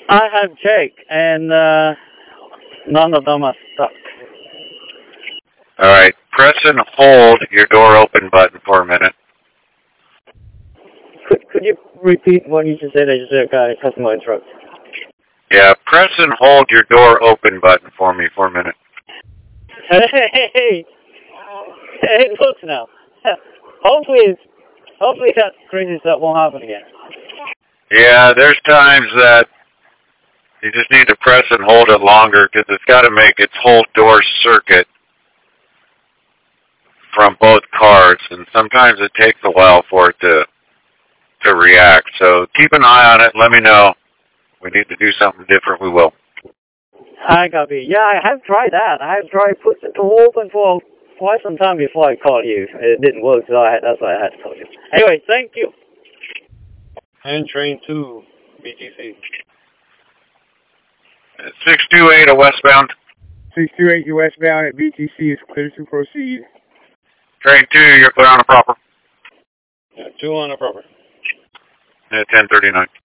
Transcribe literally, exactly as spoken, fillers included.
I have checked, and uh, none of them are stuck. All right. Press and hold your door open button for a minute. Could could you repeat what you just said? I just got a customer interrupt. Yeah, press and hold your door open button for me for a minute. Hey, hey, hey, it works now. Hopefully, hopefully that crazy stuff won't happen again. Yeah, there's times that you just need to press and hold it longer because it's got to make its whole door circuit from both cards, and sometimes it takes a while for it to to react. So keep an eye on it. Let me know. We need to do something different. We will. I copy. Yeah, I have tried that. I have tried put it to open for quite some time before I called you. It didn't work, so I had, that's why I had to call you. Anyway, thank you. And train two, B T C. six two eight, a westbound. six two eight, westbound at B T C is clear to proceed. Train two, you're clear on a proper. Yeah, two on a proper. At ten thirty-nine.